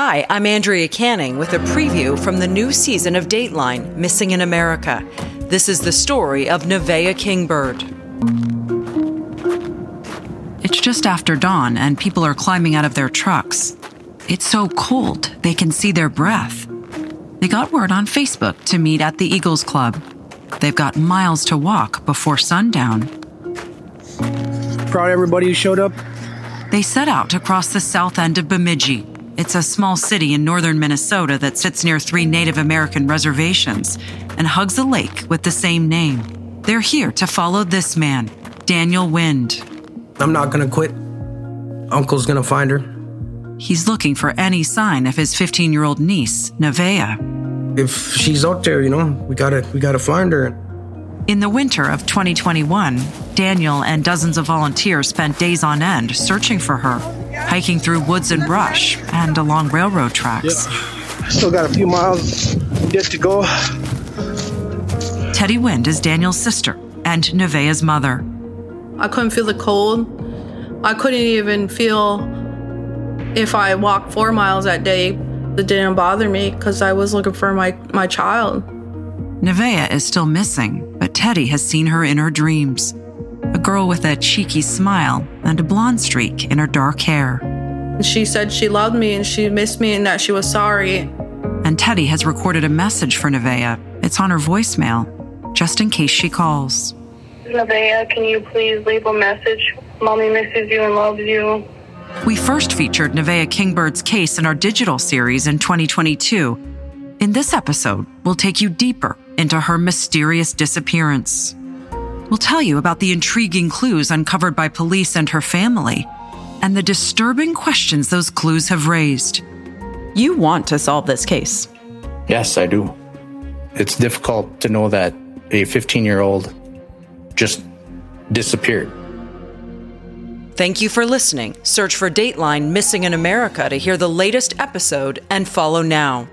Hi, I'm Andrea Canning with a preview from the new season of Dateline, Missing in America. This is the story of Nevaeh Kingbird. It's just after dawn and people are climbing out of their trucks. It's so cold, they can see their breath. They got word on Facebook to meet at the Eagles Club. They've got miles to walk before sundown. Proud of everybody who showed up. They set out to cross the south end of Bemidji. It's a small city in northern Minnesota that sits near 3 Native American reservations and hugs a lake with the same name. They're here to follow this man, Daniel Wind. I'm not gonna quit. Uncle's gonna find her. He's looking for any sign of his 15-year-old niece, Nevaeh. If she's out there, we gotta find her. In the winter of 2021, Daniel and dozens of volunteers spent days on end searching for her, hiking through woods and brush and along railroad tracks. Yeah. Still got a few miles yet to go. Teddy Wind is Daniel's sister and Nevaeh's mother. I couldn't feel the cold. I couldn't even feel if I walked 4 miles that day. It didn't bother me because I was looking for my child. Nevaeh is still missing, but Teddy has seen her in her dreams. A girl with a cheeky smile and a blonde streak in her dark hair. She said she loved me and she missed me and that she was sorry. And Teddy has recorded a message for Nevaeh. It's on her voicemail, just in case she calls. Nevaeh, can you please leave a message? Mommy misses you and loves you. We first featured Nevaeh Kingbird's case in our digital series in 2022. In this episode, we'll take you deeper into her mysterious disappearance. We'll tell you about the intriguing clues uncovered by police and her family, and the disturbing questions those clues have raised. You want to solve this case. Yes, I do. It's difficult to know that a 15-year-old just disappeared. Thank you for listening. Search for Dateline Missing in America to hear the latest episode and follow now.